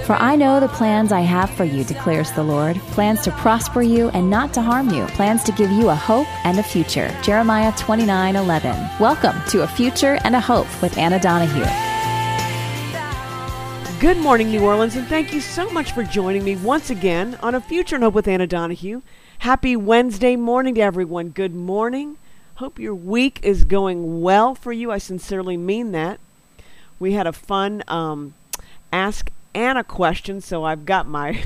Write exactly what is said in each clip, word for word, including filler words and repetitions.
For I know the plans I have for you, declares the Lord, plans to prosper you and not to harm you, plans to give you a hope and a future. Jeremiah twenty-nine eleven. Welcome to A Future and a Hope with Anna Donahue. Good morning, New Orleans, and thank you so much for joining me once again on A Future and Hope with Anna Donahue. Happy Wednesday morning to everyone. Good morning. Hope your week is going well for you. I sincerely mean that. We had a fun um, Ask Anna question, so I've got my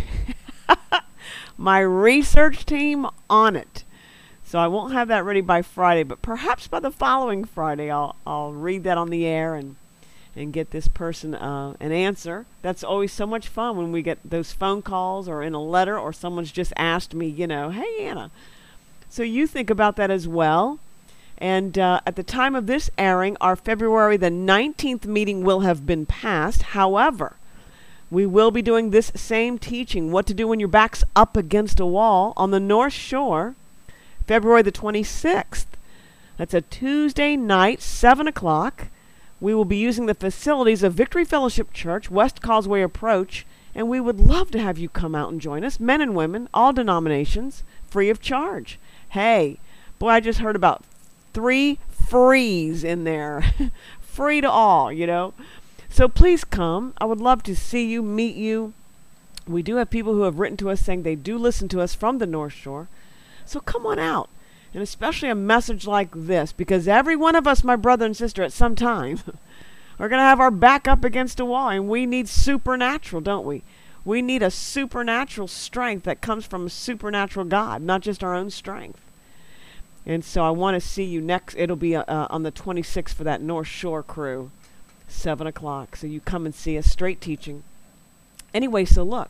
my research team on it. So I won't have that ready by Friday, but perhaps by the following Friday I'll I'll read that on the air and and get this person uh, an answer. That's always so much fun when we get those phone calls or in a letter or someone's just asked me, you know, hey, Anna. So you think about that as well. And uh, at the time of this airing, our February the nineteenth meeting will have been passed. However, we will be doing this same teaching, what to do when your back's up against a wall, on the North Shore, February the twenty-sixth. That's a Tuesday night, seven o'clock. We will be using the facilities of Victory Fellowship Church, West Causeway Approach, and we would love to have you come out and join us, men and women, all denominations, free of charge. Hey, boy, I just heard about three frees in there. Free to all, you know. So please come. I would love to see you, meet you. We do have people who have written to us saying they do listen to us from the North Shore. So come on out. And especially a message like this, because every one of us, my brother and sister, at some time, are going to have our back up against a wall, and we need supernatural, don't we? We need a supernatural strength that comes from a supernatural God, not just our own strength. And so I want to see you next. It'll be uh, uh, on the twenty-sixth for that North Shore crew, seven o'clock. So you come and see us, straight teaching. Anyway, so look,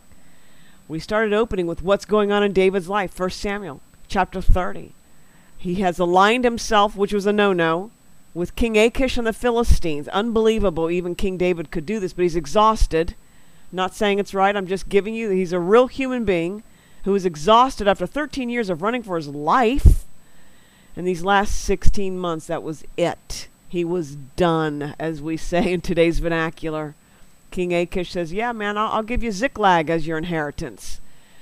we started opening with what's going on in David's life, First Samuel chapter thirty. He has aligned himself, which was a no-no, with King Achish and the Philistines. Unbelievable, even King David could do this, but he's exhausted. Not saying it's right, I'm just giving you, he's a real human being who is exhausted after thirteen years of running for his life. And these last sixteen months, that was it. He was done, as we say in today's vernacular. King Achish says, yeah, man, I'll, I'll give you Ziklag as your inheritance.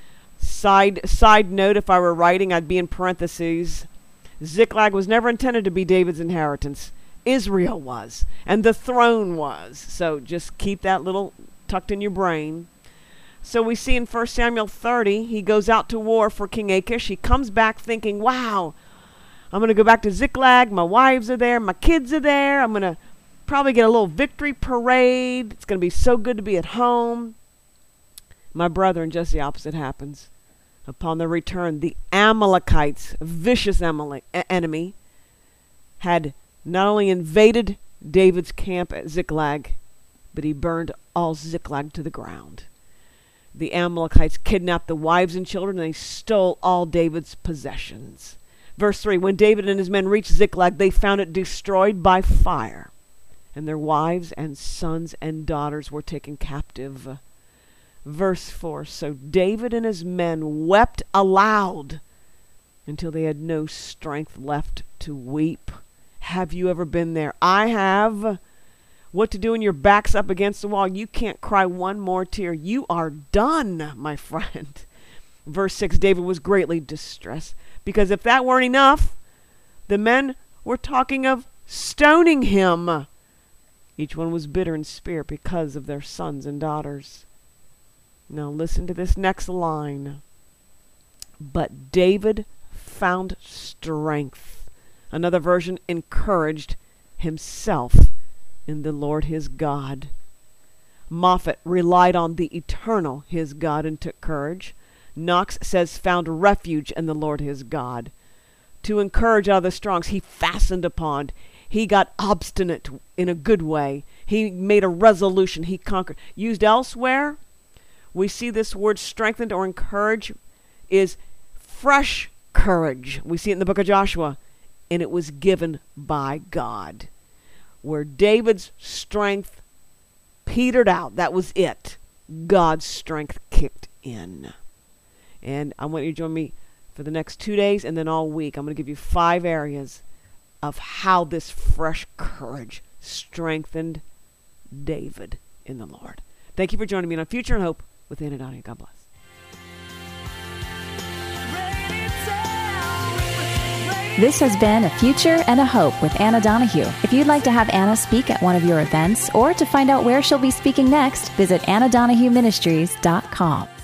Side, side note, if I were writing, I'd be in parentheses. Ziklag was never intended to be David's inheritance. Israel was, and the throne was. So just keep that little tucked in your brain. So we see in First Samuel thirty, he goes out to war for King Achish. He comes back thinking, wow, I'm going to go back to Ziklag. My wives are there. My kids are there. I'm going to probably get a little victory parade. It's going to be so good to be at home. My brother, and just the opposite happens. Upon their return, the Amalekites, vicious Amalek, a- enemy, had not only invaded David's camp at Ziklag, but he burned all Ziklag to the ground. The Amalekites kidnapped the wives and children, and they stole all David's possessions. Verse three, when David and his men reached Ziklag, they found it destroyed by fire, and their wives and sons and daughters were taken captive. Verse four, so David and his men wept aloud until they had no strength left to weep. Have you ever been there? I have. What to do when your back's up against the wall? You can't cry one more tear. You are done, my friend. Verse six, David was greatly distressed, because if that weren't enough, the men were talking of stoning him. Each one was bitter in spirit because of their sons and daughters. Now listen to this next line. But David found strength. Another version, encouraged himself in the Lord his God. Moffat relied on the eternal his God and took courage. Knox says found refuge in the Lord his God. To encourage out of the strongs, he fastened upon. He got obstinate in a good way. He made a resolution. He conquered. Used elsewhere, we see this word strengthened or encourage is fresh courage. We see it in the book of Joshua. And it was given by God. Where David's strength petered out, that was it. God's strength kicked in. And I want you to join me for the next two days and then all week. I'm going to give you five areas of how this fresh courage strengthened David in the Lord. Thank you for joining me on Future and Hope with Anna Donahue. God bless. This has been A Future and a Hope with Anna Donahue. If you'd like to have Anna speak at one of your events or to find out where she'll be speaking next, visit anna donahue ministries dot com.